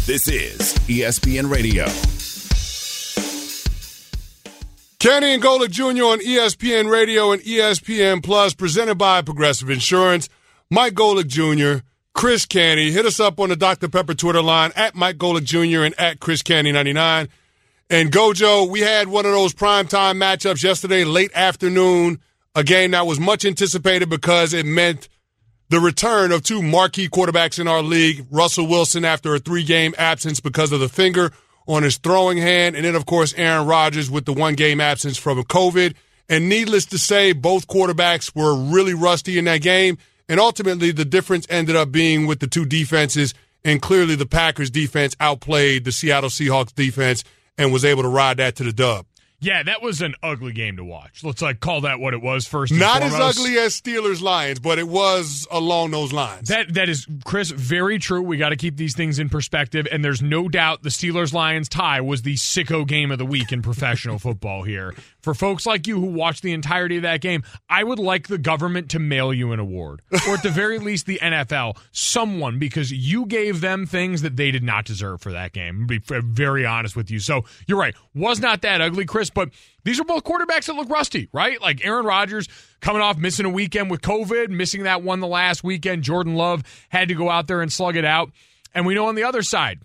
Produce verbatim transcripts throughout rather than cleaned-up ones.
This is E S P N Radio. Kenny and Golick Junior on E S P N Radio and E S P N Plus, presented by Progressive Insurance. Mike Golick Junior, Chris Canty. Hit us up on the Doctor Pepper Twitter line, at Mike Golick Junior and at Chris Canty ninety-nine. And Gojo, we had one of those primetime matchups yesterday, late afternoon, a game that was much anticipated because it meant the return of two marquee quarterbacks in our league, Russell Wilson after a three-game absence because of the finger on his throwing hand, and then, of course, Aaron Rodgers with the one-game absence from COVID. And needless to say, both quarterbacks were really rusty in that game, and ultimately the difference ended up being with the two defenses, and clearly the Packers defense outplayed the Seattle Seahawks defense and was able to ride that to the dub. Yeah, that was an ugly game to watch. Let's like call that what it was first and Not foremost. as ugly as Steelers-Lions, but it was along those lines. That That is, Chris, very true. We got to keep these things in perspective, and there's no doubt the Steelers-Lions tie was the sicko game of the week in professional football here. For folks like you who watched the entirety of that game, I would like the government to mail you an award, or at the very least the N F L, someone, because you gave them things that they did not deserve for that game. To be very honest with you. So you're right. Was not that ugly, Chris, but these are both quarterbacks that look rusty, right? Like Aaron Rodgers coming off missing a weekend with COVID, missing that one the last weekend. Jordan Love had to go out there and slug it out. And we know on the other side,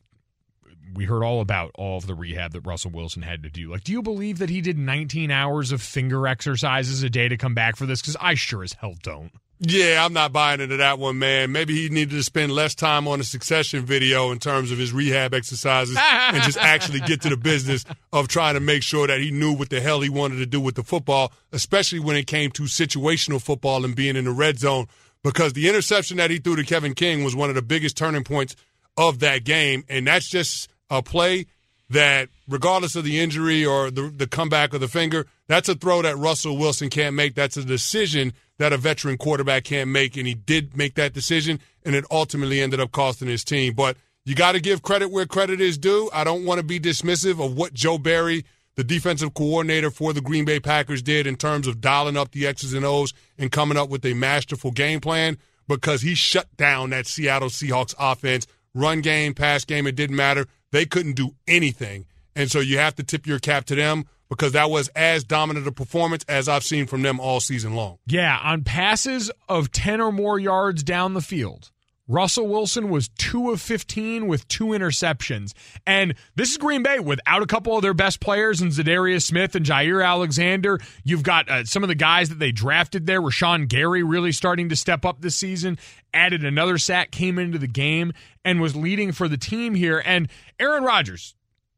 we heard all about all of the rehab that Russell Wilson had to do. Like, do you believe that he did nineteen hours of finger exercises a day to come back for this? Because I sure as hell don't. Yeah, I'm not buying into that one, man. Maybe he needed to spend less time on a Succession video in terms of his rehab exercises and just actually get to the business of trying to make sure that he knew what the hell he wanted to do with the football, especially when it came to situational football and being in the red zone, because the interception that he threw to Kevin King was one of the biggest turning points of that game, and that's just a play that, regardless of the injury or the, the comeback of the finger, that's a throw that Russell Wilson can't make. That's a decision that a veteran quarterback can't make, and he did make that decision, and it ultimately ended up costing his team. But you got to give credit where credit is due. I don't want to be dismissive of what Joe Barry, the defensive coordinator for the Green Bay Packers, did in terms of dialing up the X's and O's and coming up with a masterful game plan, because he shut down that Seattle Seahawks offense. Run game, pass game, it didn't matter. They couldn't do anything. And so you have to tip your cap to them, because that was as dominant a performance as I've seen from them all season long. Yeah, on passes of ten or more yards down the field, Russell Wilson was two of fifteen with two interceptions. And this is Green Bay without a couple of their best players in Zadarius Smith and Jair Alexander. You've got uh, some of the guys that they drafted there. Rashawn Gary really starting to step up this season. Added another sack, came into the game, and was leading for the team here. And Aaron Rodgers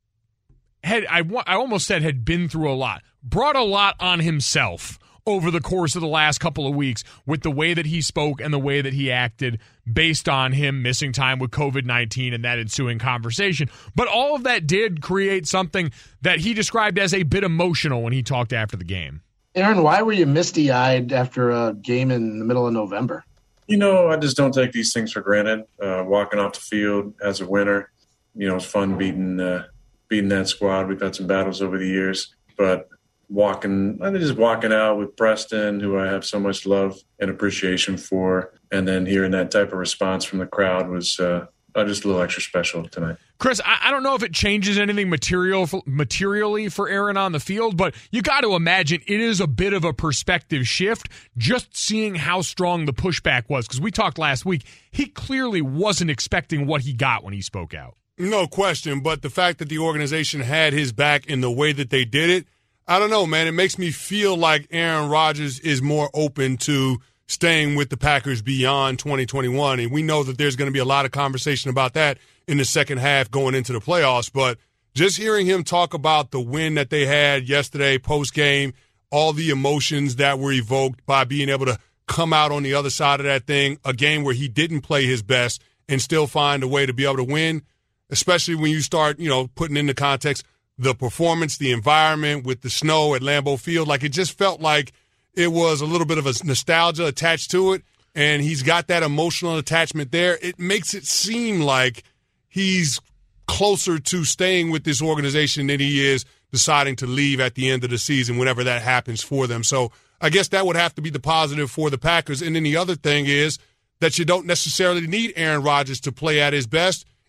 had, I, I almost said had been through a lot, brought a lot on himself over the course of the last couple of weeks with the way that he spoke and the way that he acted based on him missing time with COVID nineteen and that ensuing conversation. But all of that did create something that he described as a bit emotional when he talked after the game. Aaron, why were you misty-eyed after a game in the middle of November? You know, I just don't take these things for granted. Uh, walking off the field as a winner, you know, it's fun beating uh, beating that squad. We've had some battles over the years, but walking, I just walking out with Preston, who I have so much love and appreciation for, and then hearing that type of response from the crowd was uh, just a little extra special tonight. Chris, I, I don't know if it changes anything material materially for Aaron on the field, but you got to imagine it is a bit of a perspective shift just seeing how strong the pushback was, because we talked last week. He clearly wasn't expecting what he got when he spoke out. No question, but the fact that the organization had his back in the way that they did it, I don't know, man. It makes me feel like Aaron Rodgers is more open to staying with the Packers beyond twenty twenty-one. And we know that there's going to be a lot of conversation about that in the second half going into the playoffs. But just hearing him talk about the win that they had yesterday post-game, all the emotions that were evoked by being able to come out on the other side of that thing, a game where he didn't play his best and still find a way to be able to win, especially when you start, you know, putting into context the performance, the environment with the snow at Lambeau Field. Like, it just felt like it was a little bit of a nostalgia attached to it, and he's got that emotional attachment there. It makes it seem like he's closer to staying with this organization than he is deciding to leave at the end of the season whenever that happens for them. So I guess that would have to be the positive for the Packers. And then the other thing is that you don't necessarily need Aaron Rodgers to play at his best.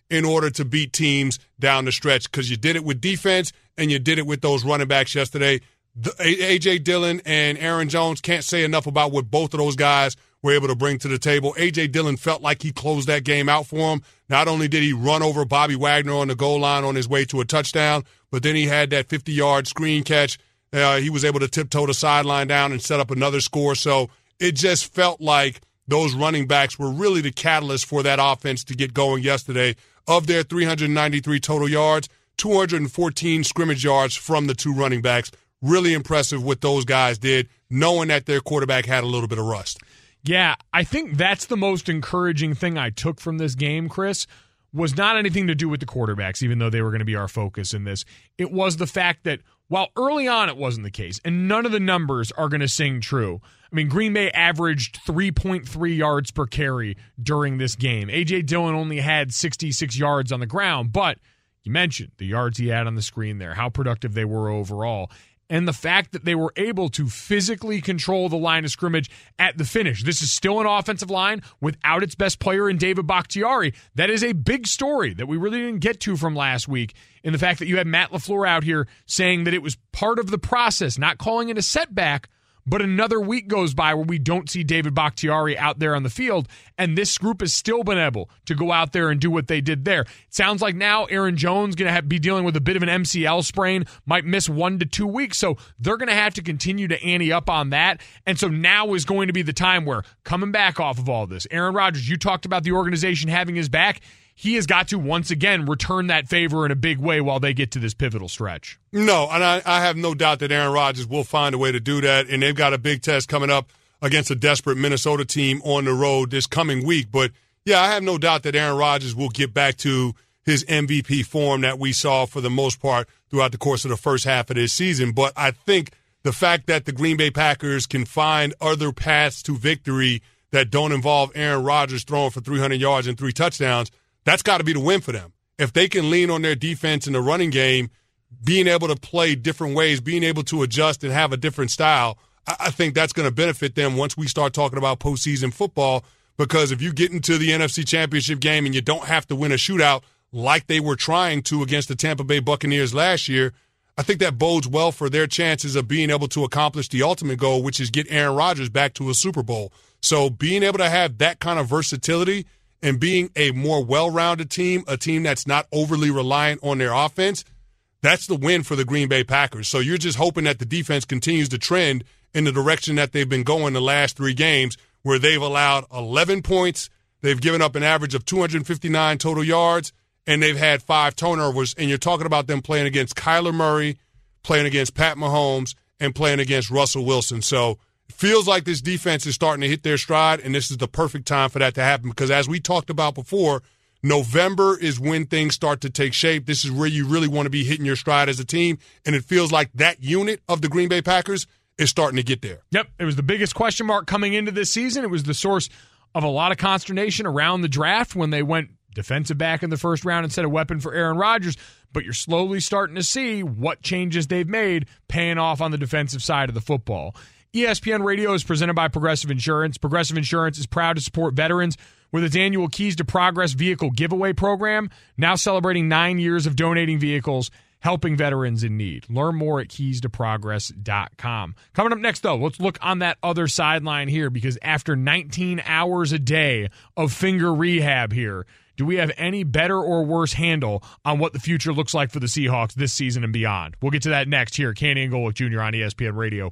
in order to beat teams down the stretch, because you did it with defense and you did it with those running backs yesterday. The, A J. Dillon and Aaron Jones, can't say enough about what both of those guys were able to bring to the table. A J. Dillon felt like he closed that game out for him. Not only did he run over Bobby Wagner on the goal line on his way to a touchdown, but then he had that fifty-yard screen catch. Uh, he was able to tiptoe the sideline down and set up another score. So it just felt like those running backs were really the catalyst for that offense to get going yesterday. Of their three hundred ninety-three total yards, two hundred fourteen scrimmage yards from the two running backs. Really impressive what those guys did, knowing that their quarterback had a little bit of rust. Yeah, I think that's the most encouraging thing I took from this game, Chris, was not anything to do with the quarterbacks, even though they were going to be our focus in this. It was the fact that while early on it wasn't the case, and none of the numbers are going to sing true. I mean, Green Bay averaged three point three yards per carry during this game. A J. Dillon only had sixty-six yards on the ground, but you mentioned the yards he had on the screen there, how productive they were overall. And the fact that they were able to physically control the line of scrimmage at the finish. This is still an offensive line without its best player in David Bakhtiari. That is a big story that we really didn't get to from last week, in the fact that you had Matt LaFleur out here saying that it was part of the process, not calling it a setback, but another week goes by where we don't see David Bakhtiari out there on the field, and this group has still been able to go out there and do what they did there. It sounds like now Aaron Jones going to have be dealing with a bit of an M C L sprain, might miss one to two weeks, so they're going to have to continue to ante up on that, and so now is going to be the time where, coming back off of all this, Aaron Rodgers, you talked about the organization having his back. He has got to, once again, return that favor in a big way while they get to this pivotal stretch. No, and I, I have no doubt that Aaron Rodgers will find a way to do that, and they've got a big test coming up against a desperate Minnesota team on the road this coming week. But, yeah, I have no doubt that Aaron Rodgers will get back to his M V P form that we saw for the most part throughout the course of the first half of this season. But I think the fact that the Green Bay Packers can find other paths to victory that don't involve Aaron Rodgers throwing for three hundred yards and three touchdowns, that's got to be the win for them. If they can lean on their defense in the running game, being able to play different ways, being able to adjust and have a different style, I think that's going to benefit them once we start talking about postseason football, because if you get into the N F C Championship game and you don't have to win a shootout like they were trying to against the Tampa Bay Buccaneers last year, I think that bodes well for their chances of being able to accomplish the ultimate goal, which is get Aaron Rodgers back to a Super Bowl. So being able to have that kind of versatility and being a more well-rounded team, a team that's not overly reliant on their offense, that's the win for the Green Bay Packers. So you're just hoping that the defense continues to trend in the direction that they've been going the last three games, where they've allowed eleven points, they've given up an average of two hundred fifty-nine total yards, and they've had five turnovers. And you're talking about them playing against Kyler Murray, playing against Pat Mahomes, and playing against Russell Wilson. So it feels like this defense is starting to hit their stride, and this is the perfect time for that to happen, because as we talked about before, November is when things start to take shape. This is where you really want to be hitting your stride as a team, and it feels like that unit of the Green Bay Packers is starting to get there. Yep, it was the biggest question mark coming into this season. It was the source of a lot of consternation around the draft when they went defensive back in the first round instead of weapon for Aaron Rodgers, but you're slowly starting to see what changes they've made paying off on the defensive side of the football. E S P N Radio is presented by Progressive Insurance. Progressive Insurance is proud to support veterans with its annual Keys to Progress vehicle giveaway program, now celebrating nine years of donating vehicles, helping veterans in need. Learn more at keys to progress dot com. Coming up next, though, let's look on that other sideline here, because after nineteen hours a day of finger rehab here, do we have any better or worse handle on what the future looks like for the Seahawks this season and beyond? We'll get to that next here. Canty and Golick Junior on E S P N Radio.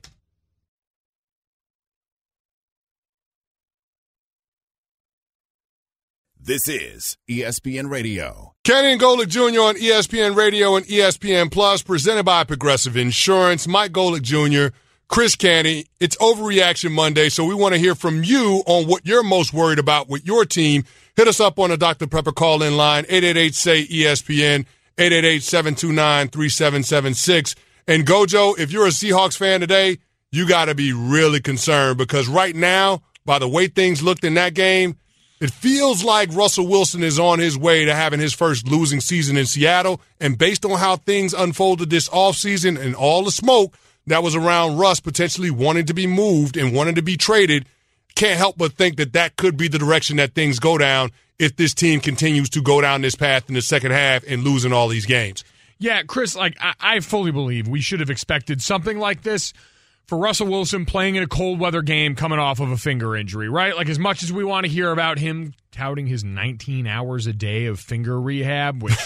This is E S P N Radio. Canty and Golick Junior on E S P N Radio and E S P N Plus, presented by Progressive Insurance. Mike Golick Junior, Chris Canty. It's Overreaction Monday, so we want to hear from you on what you're most worried about with your team. Hit us up on the Doctor Pepper call-in line, eight eight eight, S A Y, E S P N, eight eight eight, seven two nine, three seven seven six. And Gojo, if you're a Seahawks fan today, you got to be really concerned, because right now, by the way things looked in that game, it feels like Russell Wilson is on his way to having his first losing season in Seattle. And based on how things unfolded this offseason and all the smoke that was around Russ potentially wanting to be moved and wanting to be traded, can't help but think that that could be the direction that things go down if this team continues to go down this path in the second half and losing all these games. Yeah, Chris, like I, I fully believe we should have expected something like this for Russell Wilson playing in a cold weather game coming off of a finger injury, right? Like as much as we want to hear about him touting his nineteen hours a day of finger rehab, which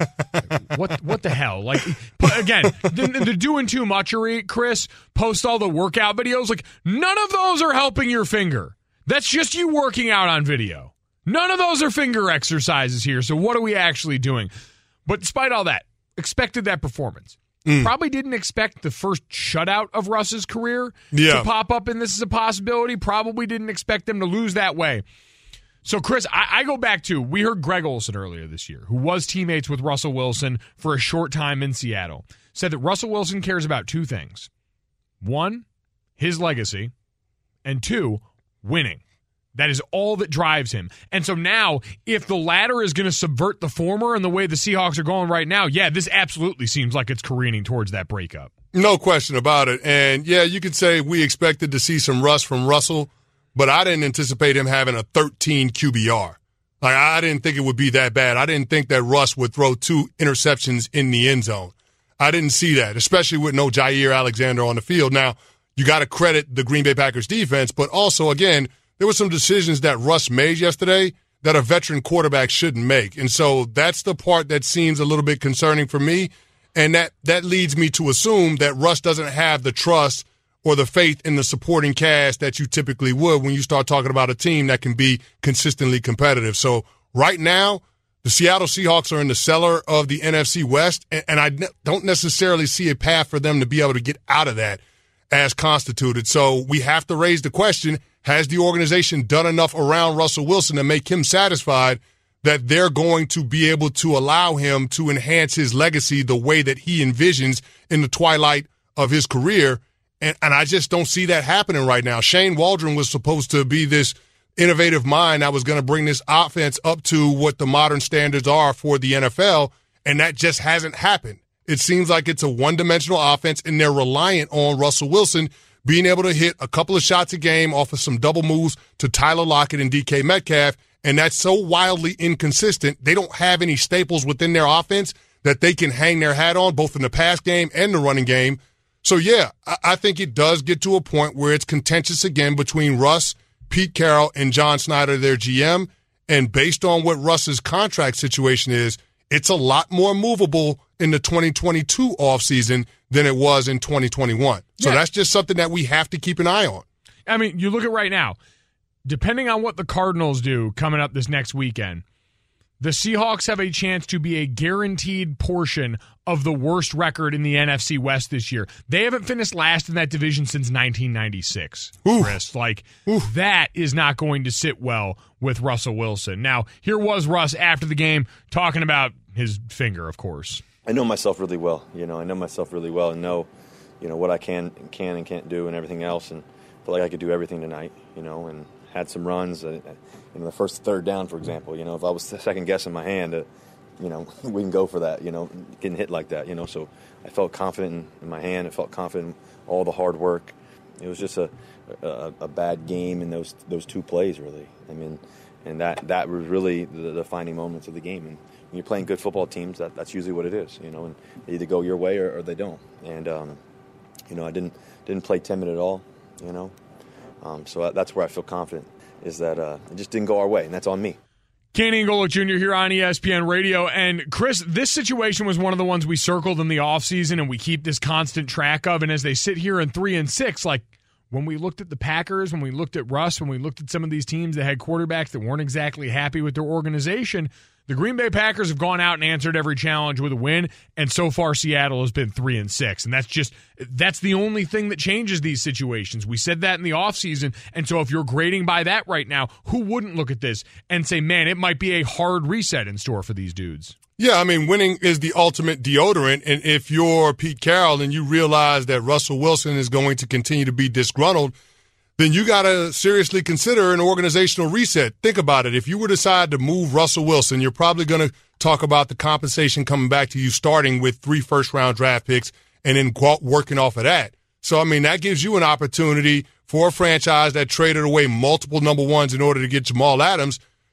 what what the hell? Like again, they're, they're doing too muchery, Chris. Post all the workout videos. Like none of those are helping your finger. That's just you working out on video. None of those are finger exercises here. So what are we actually doing? But despite all that, expected that performance. Mm. Probably didn't expect the first shutout of Russ's career yeah. to pop up, and this is a possibility. Probably didn't expect them to lose that way. So, Chris, I, I go back to, we heard Greg Olsen earlier this year, who was teammates with Russell Wilson for a short time in Seattle, said that Russell Wilson cares about two things. One, his legacy, and two, winning. That is all that drives him. And so now, if the latter is going to subvert the former in the way the Seahawks are going right now, yeah, this absolutely seems like it's careening towards that breakup. No question about it. And, yeah, you could say we expected to see some rust from Russell, but I didn't anticipate him having a thirteen Q B R. Like, I didn't think it would be that bad. I didn't think that Russ would throw two interceptions in the end zone. I didn't see that, especially with no Jair Alexander on the field. Now, you got to credit the Green Bay Packers defense, but also, again, there were some decisions that Russ made yesterday that a veteran quarterback shouldn't make. And so that's the part that seems a little bit concerning for me. And that, that leads me to assume that Russ doesn't have the trust or the faith in the supporting cast that you typically would when you start talking about a team that can be consistently competitive. So right now, the Seattle Seahawks are in the cellar of the N F C West, and, and I ne- don't necessarily see a path for them to be able to get out of that as constituted. So we have to raise the question, has the organization done enough around Russell Wilson to make him satisfied that they're going to be able to allow him to enhance his legacy the way that he envisions in the twilight of his career? And, and I just don't see that happening right now. Shane Waldron was supposed to be this innovative mind that was going to bring this offense up to what the modern standards are for the N F L, and that just hasn't happened. It seems like it's a one-dimensional offense, and they're reliant on Russell Wilson being able to hit a couple of shots a game off of some double moves to Tyler Lockett and D K Metcalf, and that's so wildly inconsistent. They don't have any staples within their offense that they can hang their hat on, both in the pass game and the running game. So, yeah, I think it does get to a point where it's contentious again between Russ, Pete Carroll, and John Snyder, their G M. And based on what Russ's contract situation is, it's a lot more movable in the twenty twenty-two offseason than it was in twenty twenty-one. So yeah. That's just something that we have to keep an eye on. I mean, you look at right now, depending on what the Cardinals do coming up this next weekend, the Seahawks have a chance to be a guaranteed portion of the worst record in the N F C West this year. They haven't finished last in that division since nineteen ninety-six, Oof. Chris. Like, Oof. That is not going to sit well with Russell Wilson. Now, here was Russ after the game talking about his finger, of course. I know myself really well. You know, I know myself really well and know, you know, what I can can and can't do and everything else, and feel like I could do everything tonight, you know, and had some runs. Uh, in the first third down, for example, you know, if I was second guessing my hand, uh, you know, we can go for that, you know, getting hit like that, you know. So I felt confident in, in my hand. I felt confident in all the hard work. It was just a, a a bad game in those those two plays, really. I mean, and that, that was really the defining moments of the game. And when you're playing good football teams, that, that's usually what it is, you know, and they either go your way or, or they don't. And, um, you know, I didn't didn't play timid at all, you know. Um, so that's where I feel confident, is that uh, it just didn't go our way, and that's on me. Kenny Ngolo Junior here on E S P N Radio. And, Chris, this situation was one of the ones we circled in the offseason and we keep this constant track of. And as they sit here in three and six, like when we looked at the Packers, when we looked at Russ, when we looked at some of these teams that had quarterbacks that weren't exactly happy with their organization, the Green Bay Packers have gone out and answered every challenge with a win, and so far Seattle has been three and six. And that's just that's the only thing that changes these situations. We said that in the offseason, and so if you're grading by that right now, who wouldn't look at this and say, man, it might be a hard reset in store for these dudes? Yeah, I mean, winning is the ultimate deodorant, and if you're Pete Carroll and you realize that Russell Wilson is going to continue to be disgruntled, then you got to seriously consider an organizational reset. Think about it. If you were to decide to move Russell Wilson, you're probably going to talk about the compensation coming back to you starting with three first-round draft picks and then working off of that. So, I mean, that gives you an opportunity for a franchise that traded away multiple number ones in order to get Jamal Adams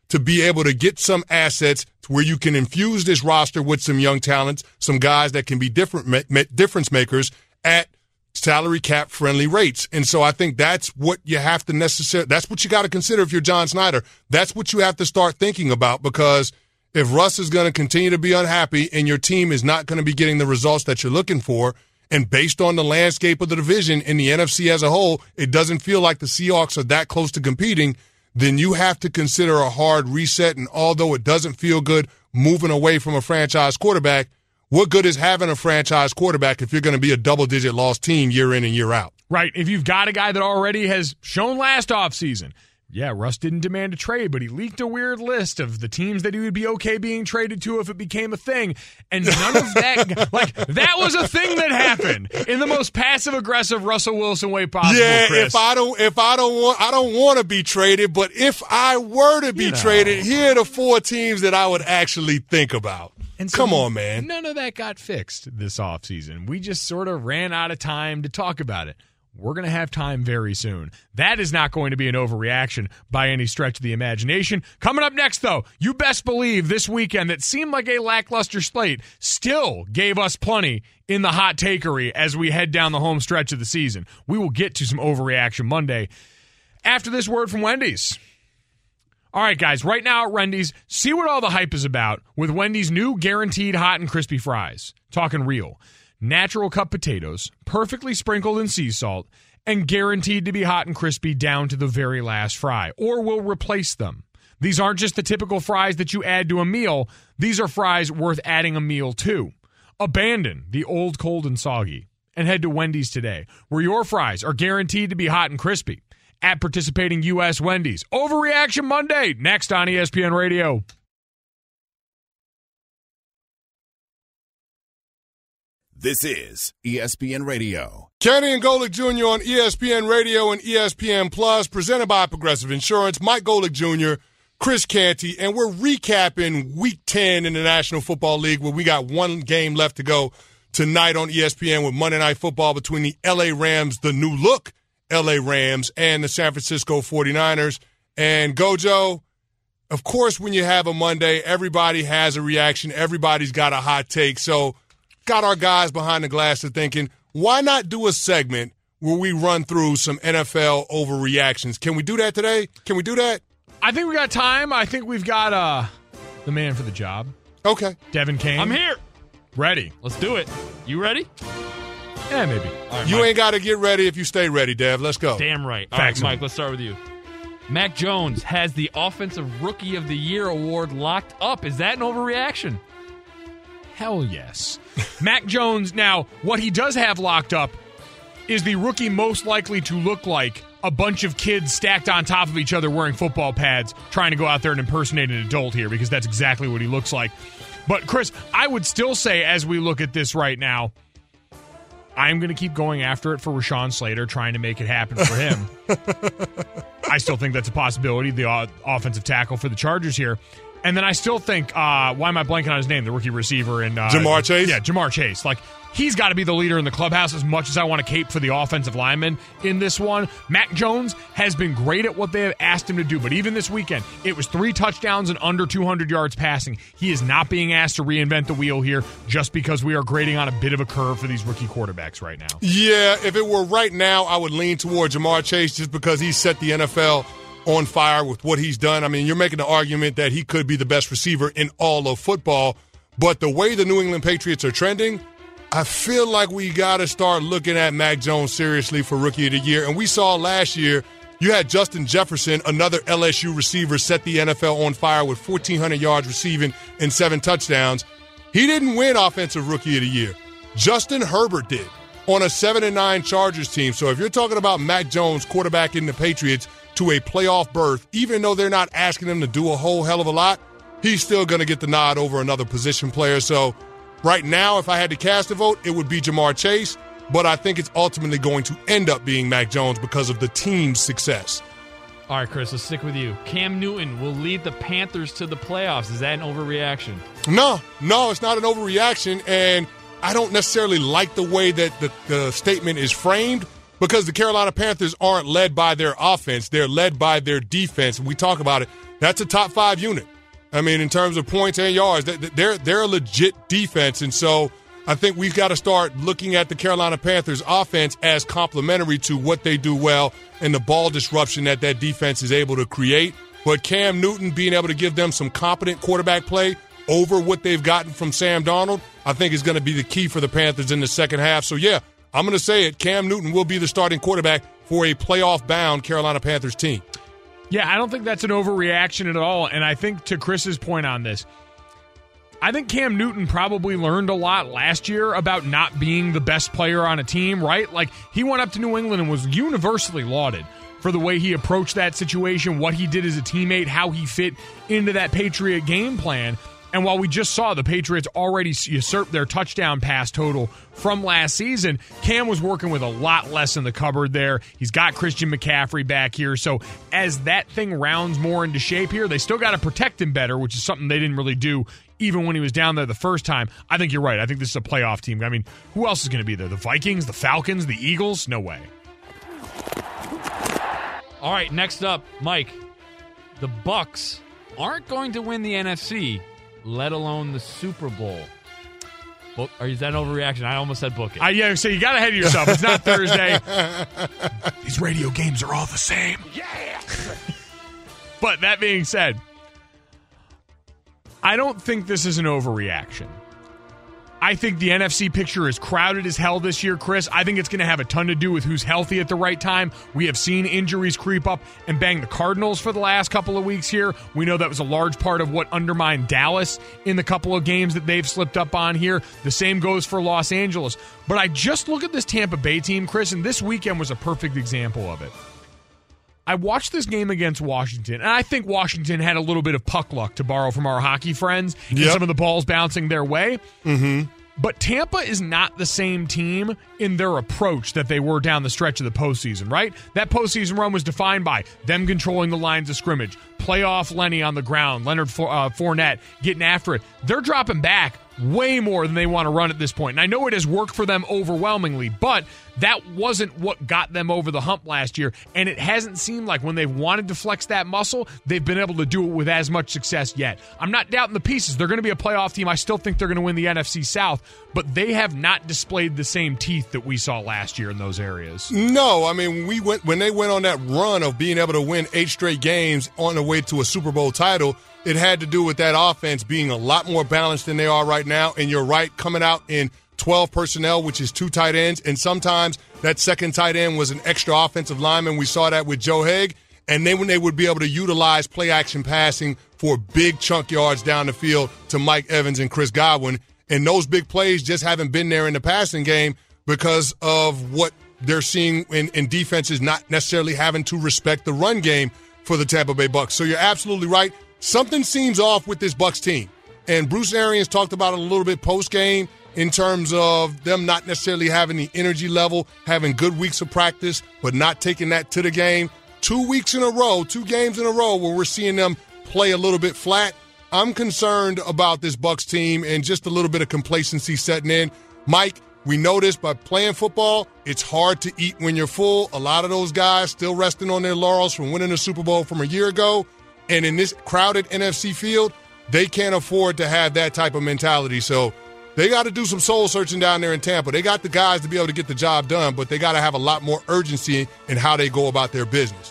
to be able to get some assets to where you can infuse this roster with some young talents, some guys that can be different ma- difference makers at salary cap friendly rates. And so I think that's what you have to necessarily, that's what you got to consider if you're John Snyder. That's what you have to start thinking about, because if Russ is going to continue to be unhappy and your team is not going to be getting the results that you're looking for, and based on the landscape of the division in the N F C as a whole, it doesn't feel like the Seahawks are that close to competing, then you have to consider a hard reset. And although it doesn't feel good moving away from a franchise quarterback, what good is having a franchise quarterback if you're going to be a double-digit loss team year in and year out? Right. If you've got a guy that already has shown last offseason, yeah, Russ didn't demand a trade, but he leaked a weird list of the teams that he would be okay being traded to if it became a thing. And none of that, like, that was a thing that happened in the most passive-aggressive Russell Wilson way possible, Yeah, Chris. if I don't if I don't want I don't want to be traded, but if I were to be You know. traded, here are the four teams that I would actually think about. And so Come on, man. None of that got fixed this offseason. We just sort of ran out of time to talk about it. We're going to have time very soon. That is not going to be an overreaction by any stretch of the imagination. Coming up next, though, you best believe this weekend that seemed like a lackluster slate still gave us plenty in the hot takery as we head down the home stretch of the season. We will get to some overreaction Monday after this word from Wendy's. All right, guys, right now at Wendy's, see what all the hype is about with Wendy's new guaranteed hot and crispy fries. Talking real. Natural cut potatoes, perfectly sprinkled in sea salt, and guaranteed to be hot and crispy down to the very last fry, or we'll replace them. These aren't just the typical fries that you add to a meal. These are fries worth adding a meal to. Abandon the old, cold, and soggy, and head to Wendy's today, where your fries are guaranteed to be hot and crispy. At participating U S Wendy's. Overreaction Monday, next on E S P N Radio. This is E S P N Radio. Kenny and Golick Junior on E S P N Radio and E S P N Plus, presented by Progressive Insurance. Mike Golick Junior, Chris Canty, and we're recapping Week ten in the National Football League, where we got one game left to go tonight on E S P N with Monday Night Football between the L A Rams, the new look L A Rams, and the San Francisco forty-niners. And Gojo, of course, when you have a Monday, everybody has a reaction. Everybody's got a hot take. So got our guys behind the glass to thinking, why not do a segment where we run through some N F L overreactions? Can we do that today? Can we do that? I think we got time. I think we've got uh, the man for the job. Okay. Devin Kane. I'm here. Ready. Let's do it. You ready? Yeah, maybe. All right, You Mike. ain't got to get ready if you stay ready, Dev. Let's go. Damn right. All Facts right, on. Mike, let's start with you. Mac Jones has the Offensive Rookie of the Year award locked up. Is that an overreaction? Hell yes. Mac Jones, now, what he does have locked up is the rookie most likely to look like a bunch of kids stacked on top of each other wearing football pads trying to go out there and impersonate an adult here, because that's exactly what he looks like. But, Chris, I would still say, as we look at this right now, I'm going to keep going after it for Rashawn Slater, trying to make it happen for him. I still think that's a possibility, the uh, offensive tackle for the Chargers here. And then I still think, uh, why am I blanking on his name, the rookie receiver? And uh, Jamar Chase? Yeah, Jamar Chase. Like, he's got to be the leader in the clubhouse as much as I want to cape for the offensive lineman in this one. Mac Jones has been great at what they have asked him to do, but even this weekend, it was three touchdowns and under two hundred yards passing. He is not being asked to reinvent the wheel here just because we are grading on a bit of a curve for these rookie quarterbacks right now. Yeah, if it were right now, I would lean toward Jamar Chase just because he's set the N F L on fire with what he's done. I mean, you're making the argument that he could be the best receiver in all of football, but the way the New England Patriots are trending, I feel like we got to start looking at Mac Jones seriously for Rookie of the Year. And we saw last year, you had Justin Jefferson, another L S U receiver, set the N F L on fire with fourteen hundred yards receiving and seven touchdowns. He didn't win Offensive Rookie of the Year. Justin Herbert did on a seven and nine Chargers team. So if you're talking about Mac Jones quarterbacking the Patriots to a playoff berth, even though they're not asking him to do a whole hell of a lot, he's still going to get the nod over another position player. So right now, if I had to cast a vote, it would be Jamar Chase, but I think it's ultimately going to end up being Mac Jones because of the team's success. All right, Chris, let's stick with you. Cam Newton will lead the Panthers to the playoffs. Is that an overreaction? No, no, it's not an overreaction, and I don't necessarily like the way that the, the statement is framed, because the Carolina Panthers aren't led by their offense. They're led by their defense. We talk about it. That's a top five unit. I mean, in terms of points and yards, they're, they're a legit defense. And so I think we've got to start looking at the Carolina Panthers offense as complementary to what they do well and the ball disruption that that defense is able to create. But Cam Newton being able to give them some competent quarterback play over what they've gotten from Sam Darnold, I think is going to be the key for the Panthers in the second half. So, yeah, I'm going to say it. Cam Newton will be the starting quarterback for a playoff-bound Carolina Panthers team. Yeah, I don't think that's an overreaction at all. And I think to Chris's point on this, I think Cam Newton probably learned a lot last year about not being the best player on a team, right? Like, he went up to New England and was universally lauded for the way he approached that situation, what he did as a teammate, how he fit into that Patriot game plan. And while we just saw the Patriots already usurp their touchdown pass total from last season, Cam was working with a lot less in the cupboard there. He's got Christian McCaffrey back here. So as that thing rounds more into shape here, they still got to protect him better, which is something they didn't really do even when he was down there the first time. I think you're right. I think this is a playoff team. I mean, who else is going to be there? The Vikings, the Falcons, the Eagles? No way. All right, next up, Mike. The Bucs aren't going to win the N F C, let alone the Super Bowl. Book, or is that an overreaction? I almost said book it. Uh, yeah, so you got ahead of yourself. It's not Thursday. These radio games are all the same. Yeah. But that being said, I don't think this is an overreaction. I think the N F C picture is crowded as hell this year, Chris. I think it's going to have a ton to do with who's healthy at the right time. We have seen injuries creep up and bang the Cardinals for the last couple of weeks here. We know that was a large part of what undermined Dallas in the couple of games that they've slipped up on here. The same goes for Los Angeles. But I just look at this Tampa Bay team, Chris, and this weekend was a perfect example of it. I watched this game against Washington, and I think Washington had a little bit of puck luck, to borrow from our hockey friends, and yep. some of the balls bouncing their way. Mm-hmm. But Tampa is not the same team in their approach that they were down the stretch of the postseason, right? That postseason run was defined by them controlling the lines of scrimmage, playoff Lenny on the ground, Leonard uh, Fournette getting after it. They're dropping back way more than they want to run at this point. And I know it has worked for them overwhelmingly, but that wasn't what got them over the hump last year. And it hasn't seemed like when they've wanted to flex that muscle, they've been able to do it with as much success yet. I'm not doubting the pieces. They're going to be a playoff team. I still think they're going to win the N F C South, but they have not displayed the same teeth that we saw last year in those areas. No, I mean, when we went when they went on that run of being able to win eight straight games on the way to a Super Bowl title, it had to do with that offense being a lot more balanced than they are right now. And you're right, coming out in twelve personnel, which is two tight ends. And sometimes that second tight end was an extra offensive lineman. We saw that with Joe Haig. And then when they would be able to utilize play-action passing for big chunk yards down the field to Mike Evans and Chris Godwin. And those big plays just haven't been there in the passing game because of what they're seeing in, in defenses not necessarily having to respect the run game for the Tampa Bay Bucs. So you're absolutely right. Something seems off with this Bucs team. And Bruce Arians talked about it a little bit post-game in terms of them not necessarily having the energy level, having good weeks of practice, but not taking that to the game. Two weeks in a row, two games in a row where we're seeing them play a little bit flat. I'm concerned about this Bucs team and just a little bit of complacency setting in. Mike, we know this by playing football. It's hard to eat when you're full. A lot of those guys still resting on their laurels from winning the Super Bowl from a year ago. And in this crowded N F C field, they can't afford to have that type of mentality. So they got to do some soul searching down there in Tampa. They got the guys to be able to get the job done, but they got to have a lot more urgency in how they go about their business.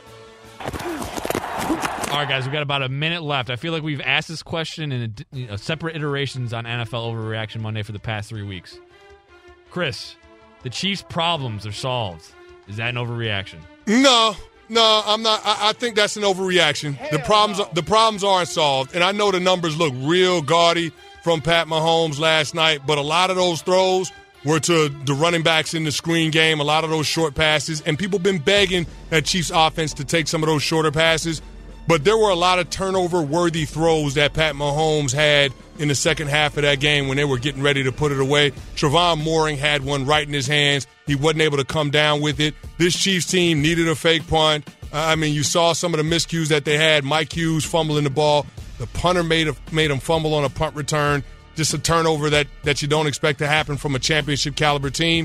All right, guys, we've got about a minute left. I feel like we've asked this question in a, you know, separate iterations on N F L Overreaction Monday for the past three weeks. Chris, the Chiefs' problems are solved. Is that an overreaction? No. No, I'm not. I, I think that's an overreaction. Hell the problems, no. the problems aren't solved, and I know the numbers look real gaudy from Pat Mahomes last night, but a lot of those throws were to the running backs in the screen game. A lot of those short passes, and people been begging that Chiefs offense to take some of those shorter passes. But there were a lot of turnover-worthy throws that Pat Mahomes had in the second half of that game when they were getting ready to put it away. Trevon Moehrig had one right in his hands. He wasn't able to come down with it. This Chiefs team needed a fake punt. Uh, I mean, you saw some of the miscues that they had. Mike Hughes fumbling the ball. The punter made, a, made him fumble on a punt return. Just a turnover that, that you don't expect to happen from a championship-caliber team.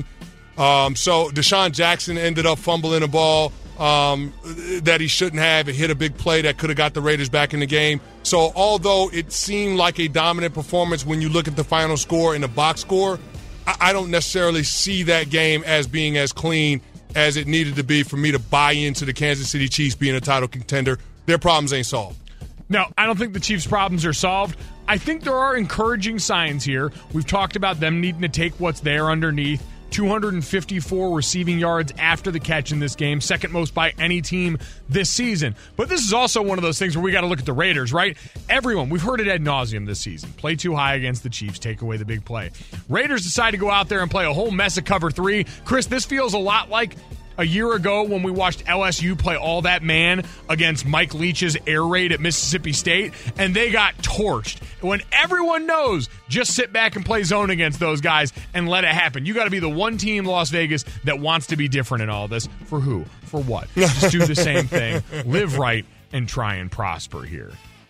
Um, so Deshaun Jackson ended up fumbling a ball um, that he shouldn't have. It hit a big play that could have got the Raiders back in the game. So although it seemed like a dominant performance when you look at the final score and the box score, I, I don't necessarily see that game as being as clean as it needed to be for me to buy into the Kansas City Chiefs being a title contender. Their problems ain't solved. No, I don't think the Chiefs' problems are solved. I think there are encouraging signs here. We've talked about them needing to take what's there underneath. two hundred fifty-four receiving yards after the catch in this game, second most by any team this season. But this is also one of those things where we got to look at the Raiders, right? Everyone, we've heard it ad nauseum this season. Play too high against the Chiefs, take away the big play. Raiders decide to go out there and play a whole mess of cover three. Chris, this feels a lot like a year ago when we watched L S U play all that man against Mike Leach's air raid at Mississippi State, and they got torched. When everyone knows, just sit back and play zone against those guys and let it happen. You got to be the one team, Las Vegas, that wants to be different in all this. For who? For what? Just do the same thing, live right, and try and prosper here.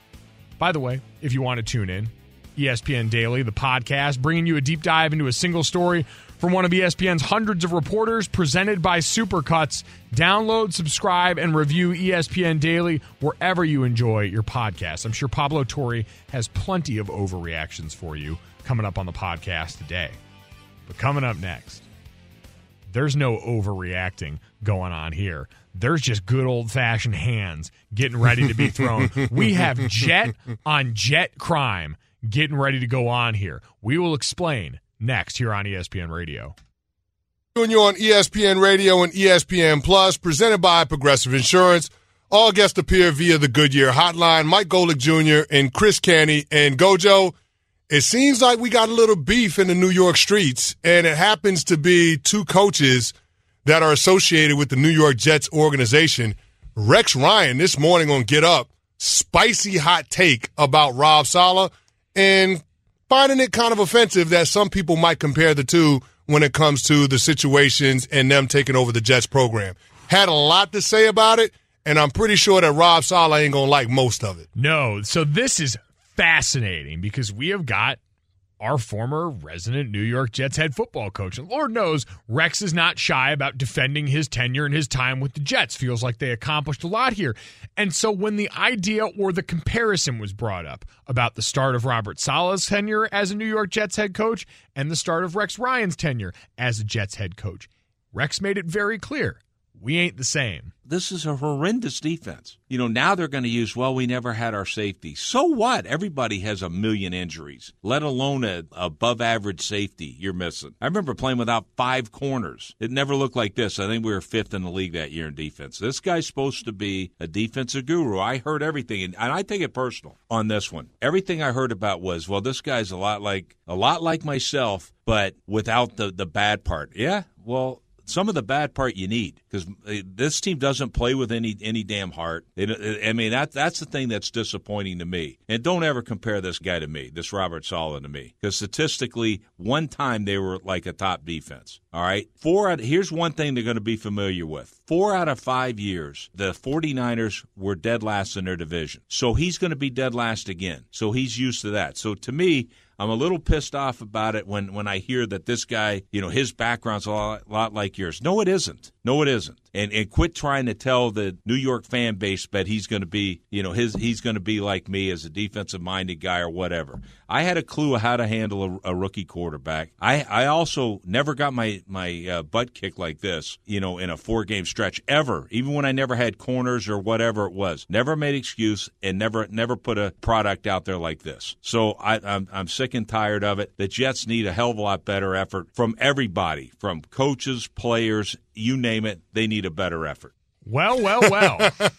By the way, if you want to tune in, E S P N Daily, the podcast, bringing you a deep dive into a single story from one of E S P N's hundreds of reporters, presented by Supercuts. Download, subscribe, and review E S P N Daily wherever you enjoy your podcast. I'm sure Pablo Torre has plenty of overreactions for you coming up on the podcast today. But coming up next, there's no overreacting going on here. There's just good old-fashioned hands getting ready to be thrown. We have jet on jet crime getting ready to go on here. We will explain next here on E S P N Radio. Doing you on E S P N Radio and E S P N Plus, presented by Progressive Insurance. All guests appear via the Goodyear Hotline. Mike Golick Junior and Chris Canty. And Gojo, it seems like we got a little beef in the New York streets, and it happens to be two coaches that are associated with the New York Jets organization. Rex Ryan this morning on Get Up, spicy hot take about Rob Saleh, and finding it kind of offensive that some people might compare the two when it comes to the situations and them taking over the Jets program. Had a lot to say about it, and I'm pretty sure that Rob Saleh ain't going to like most of it. No, so this is fascinating because we have got our former resident New York Jets head football coach. And Lord knows Rex is not shy about defending his tenure and his time with the Jets. Feels like they accomplished a lot here. And so when the idea or the comparison was brought up about the start of Robert Saleh's tenure as a New York Jets head coach and the start of Rex Ryan's tenure as a Jets head coach, Rex made it very clear, we ain't the same. This is a horrendous defense. You know, now they're going to use, well, we never had our safety. So what? Everybody has a million injuries, let alone a above-average safety you're missing. I remember playing without five corners. It never looked like this. I think we were fifth in the league that year in defense. This guy's supposed to be a defensive guru. I heard everything, and I take it personal on this one. Everything I heard about was, well, this guy's a lot like a lot like myself, but without the, the bad part. Yeah, well, some of the bad part you need, because this team doesn't play with any any damn heart. It, it, I mean, that that's the thing that's disappointing to me. And don't ever compare this guy to me, this Robert Saleh to me, because statistically, one time they were like a top defense. All right? Four out, here's one thing they're going to be familiar with. Four out of five years, the 49ers were dead last in their division. So he's going to be dead last again. So he's used to that. So to me, I'm a little pissed off about it when, when I hear that this guy, you know, his background's a lot, lot like yours. No, it isn't. No, it isn't. And and quit trying to tell the New York fan base that he's going to be, you know, his he's going to be like me as a defensive-minded guy or whatever. I had a clue of how to handle a, a rookie quarterback. I, I also never got my, my uh, butt kicked like this, you know, in a four-game stretch ever, even when I never had corners or whatever it was. Never made excuse and never never put a product out there like this. So I, I'm, I'm sick and tired of it. The Jets need a hell of a lot better effort from everybody, from coaches, players, you name it. They need a better effort. Well, well, well.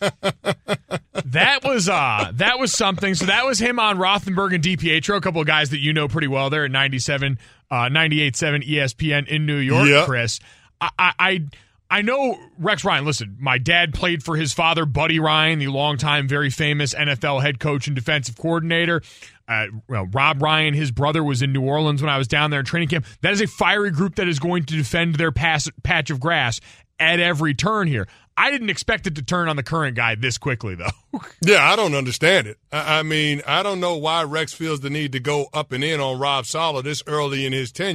that was uh, that was something. So that was him on Rothenberg and DiPietro, a couple of guys that you know pretty well there at ninety-seven, uh, ninety-eight point seven E S P N in New York, yep. Chris. I, I I know Rex Ryan. Listen, my dad played for his father, Buddy Ryan, the longtime, very famous N F L head coach and defensive coordinator. Uh, well, Rob Ryan, his brother, was in New Orleans when I was down there in training camp. That is a fiery group that is going to defend their pass, patch of grass at every turn here. I didn't expect it to turn on the current guy this quickly, though. Yeah, I don't understand it. I, I mean, I don't know why Rex feels the need to go up and in on Rob Saleh this early in his tenure.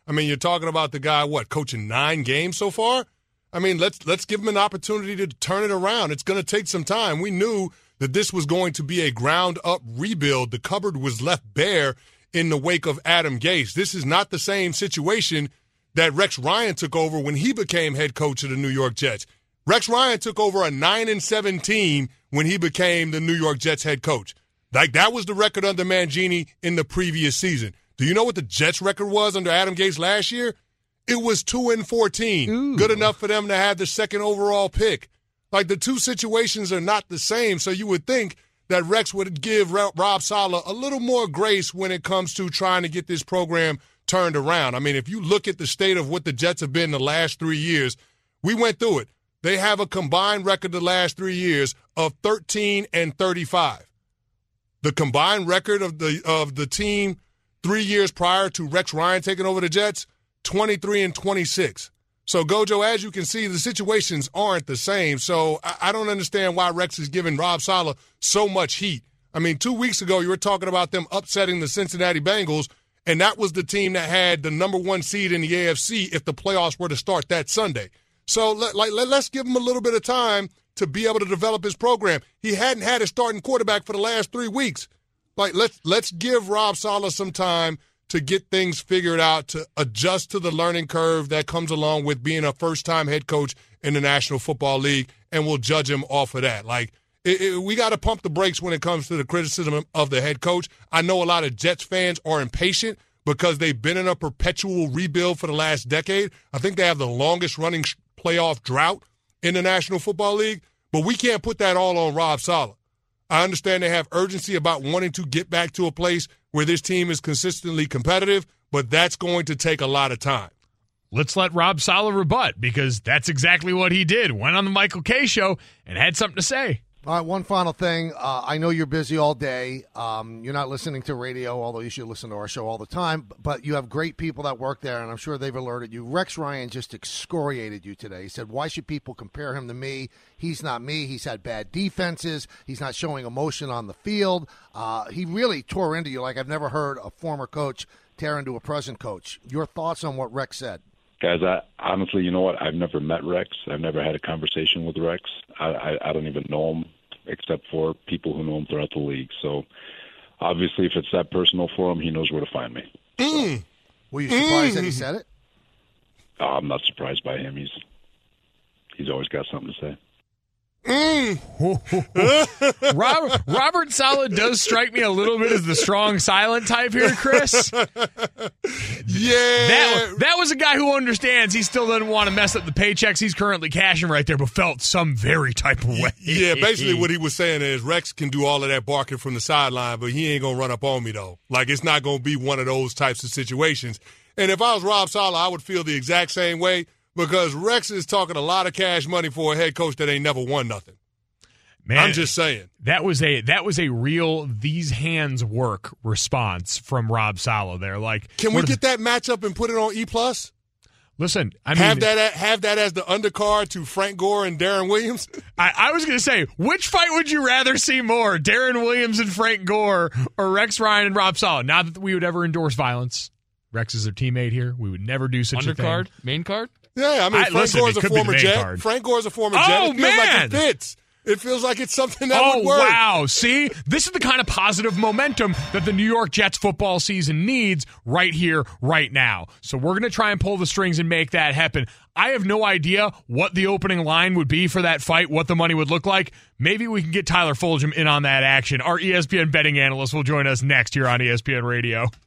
I mean, you're talking about the guy, what, coaching nine games so far? I mean, let's let's give him an opportunity to turn it around. It's going to take some time. We knew that this was going to be a ground-up rebuild. The cupboard was left bare in the wake of Adam Gase. This is not the same situation that Rex Ryan took over when he became head coach of the New York Jets. Rex Ryan took over a nine and seven team when he became the New York Jets head coach. Like, that was the record under Mangini in the previous season. Do you know what the Jets record was under Adam Gase last year? It was two and fourteen. Ooh. Good enough for them to have the second overall pick. Like, the two situations are not the same, so you would think that Rex would give Rob Saleh a little more grace when it comes to trying to get this program turned around. I mean, if you look at the state of what the Jets have been the last three years, we went through it. They have a combined record the last three years of thirteen and thirty-five. The combined record of the of the team three years prior to Rex Ryan taking over the Jets, twenty-three and twenty-six. So, Gojo, as you can see, the situations aren't the same. So I, I don't understand why Rex is giving Rob Saleh so much heat. I mean, two weeks ago, you were talking about them upsetting the Cincinnati Bengals, and that was the team that had the number one seed in the A F C if the playoffs were to start that Sunday. So let, like, let, let's give him a little bit of time to be able to develop his program. He hadn't had a starting quarterback for the last three weeks. Like, let's let's give Rob Saleh some time to get things figured out, to adjust to the learning curve that comes along with being a first-time head coach in the National Football League, and we'll judge him off of that. Like, it, it, we got to pump the brakes when it comes to the criticism of the head coach. I know a lot of Jets fans are impatient because they've been in a perpetual rebuild for the last decade. I think they have the longest-running playoff drought in the National Football League, but we can't put that all on Rob Saleh. I understand they have urgency about wanting to get back to a place where this team is consistently competitive, but that's going to take a lot of time. Let's let Rob Saleh rebut, because that's exactly what he did. Went on the Michael Kay show and had something to say. All right, one final thing. Uh, I know you're busy all day. Um, you're not listening to radio, although you should listen to our show all the time. But you have great people that work there, and I'm sure they've alerted you. Rex Ryan just excoriated you today. He said, why should people compare him to me? He's not me. He's had bad defenses. He's not showing emotion on the field. Uh, he really tore into you like I've never heard a former coach tear into a present coach. Your thoughts on what Rex said? Guys, I, honestly, you know what? I've never met Rex. I've never had a conversation with Rex. I, I, I don't even know him, except for people who know him throughout the league. So, obviously, if it's that personal for him, he knows where to find me. Mm. Were you surprised mm. that he said it? Uh, I'm not surprised by him. He's he's always got something to say. Mm. Robert, Robert Saleh does strike me a little bit as the strong silent type here, Chris. Yeah. That, that was a guy who understands he still doesn't want to mess up the paychecks he's currently cashing right there, but felt some very type of way. Yeah, basically what he was saying is Rex can do all of that barking from the sideline, but he ain't going to run up on me, though. Like, it's not going to be one of those types of situations. And if I was Rob Saleh, I would feel the exact same way, because Rex is talking a lot of cash money for a head coach that ain't never won nothing. Man, I'm just saying. That was a that was a real these hands work response from Rob Saleh there. Like, can we get that matchup and put it on E plus? Listen, I mean, have that have that as the undercard to Frank Gore and Darren Williams. I, I was going to say, which fight would you rather see more, Darren Williams and Frank Gore, or Rex Ryan and Rob Saleh? Not that we would ever endorse violence. Rex is their teammate here. We would never do such undercard, a thing. Undercard, main card. Yeah, I mean, I, Frank listen, Gore's a former Jet. Card. Frank Gore's a former oh, Jet. It feels man. like it fits. It feels like it's something that oh, would work. wow. See? This is the kind of positive momentum that the New York Jets football season needs right here, right now. So we're going to try and pull the strings and make that happen. I have no idea what the opening line would be for that fight, what the money would look like. Maybe we can get Tyler Fulgham in on that action. Our E S P N betting analyst will join us next here on E S P N Radio.